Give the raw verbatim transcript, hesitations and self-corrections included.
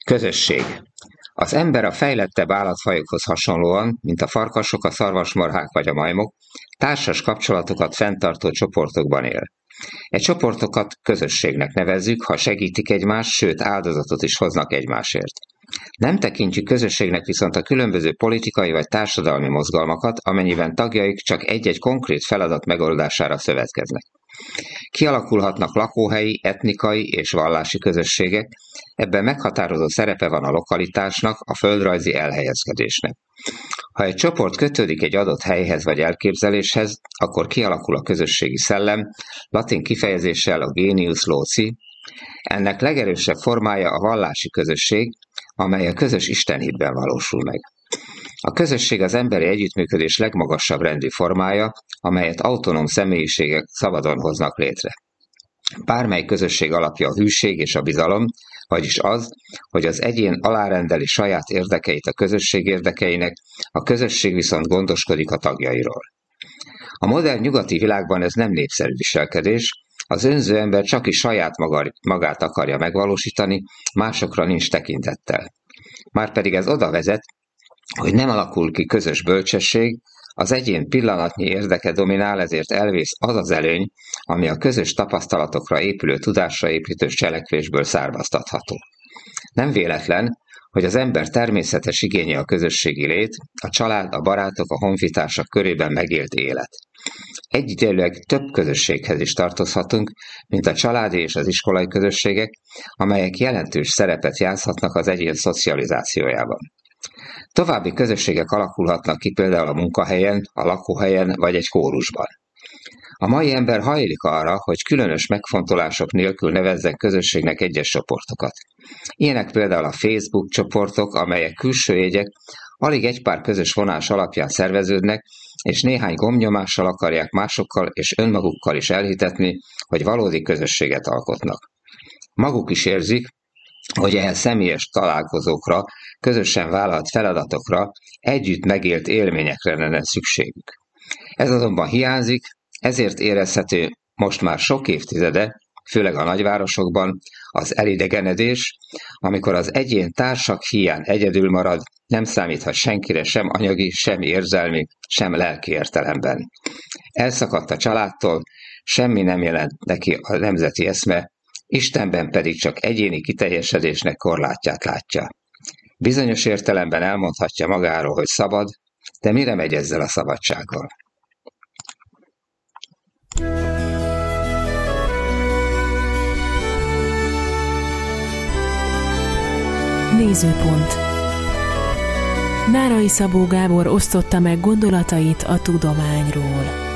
Közösség. Az ember a fejlettebb állatfajokhoz hasonlóan, mint a farkasok, a szarvasmarhák vagy a majmok, társas kapcsolatokat fenntartó csoportokban él. E csoportokat közösségnek nevezzük, ha segítik egymást, sőt áldozatot is hoznak egymásért. Nem tekintjük közösségnek viszont a különböző politikai vagy társadalmi mozgalmakat, amennyiben tagjaik csak egy-egy konkrét feladat megoldására szövetkeznek. Kialakulhatnak lakóhelyi, etnikai és vallási közösségek, ebben meghatározó szerepe van a lokalitásnak, a földrajzi elhelyezkedésnek. Ha egy csoport kötődik egy adott helyhez vagy elképzeléshez, akkor kialakul a közösségi szellem, latin kifejezéssel a genius loci. Ennek legerősebb formája a vallási közösség, amely a közös istenhitben valósul meg. A közösség az emberi együttműködés legmagasabb rendű formája, amelyet autonóm személyiségek szabadon hoznak létre. Bármely közösség alapja a hűség és a bizalom, vagyis az, hogy az egyén alárendeli saját érdekeit a közösség érdekeinek, a közösség viszont gondoskodik a tagjairól. A modern nyugati világban ez nem népszerű viselkedés, az önző ember csak is saját magát akarja megvalósítani, másokra nincs tekintettel. Márpedig ez oda vezet, hogy nem alakul ki közös bölcsesség, az egyén pillanatnyi érdeke dominál, ezért elvész az az előny, ami a közös tapasztalatokra épülő tudásra építő cselekvésből származtatható. Nem véletlen, hogy az ember természetes igénye a közösségi lét, a család, a barátok, a honfitársak körében megélt élet. Egyidejűleg több közösséghez is tartozhatunk, mint a családi és az iskolai közösségek, amelyek jelentős szerepet játszhatnak az egyén szocializációjában. További közösségek alakulhatnak ki például a munkahelyen, a lakóhelyen vagy egy kórusban. A mai ember hajlik arra, hogy különös megfontolások nélkül nevezzen közösségnek egyes csoportokat. Ilyenek például a Facebook csoportok, amelyek külső jegyek alig egy pár közös vonás alapján szerveződnek, és néhány gombnyomással akarják másokkal és önmagukkal is elhitetni, hogy valódi közösséget alkotnak. Maguk is érzik, hogy ehhez személyes találkozókra, közösen vállalt feladatokra, együtt megélt élményekre lenne szükségük. Ez azonban hiányzik, ezért érezhető most már sok évtizede, főleg a nagyvárosokban, az elidegenedés, amikor az egyén társak hiány egyedül marad, nem számíthat senkire sem anyagi, sem érzelmi, sem lelki értelemben. Elszakadt a családtól, semmi nem jelent neki a nemzeti eszme, Istenben pedig csak egyéni kiteljesedésnek korlátját látja. Bizonyos értelemben elmondhatja magáról, hogy szabad, de mire megy ezzel a szabadsággal? Nézőpont. Nárai Szabó Gábor osztotta meg gondolatait a tudományról.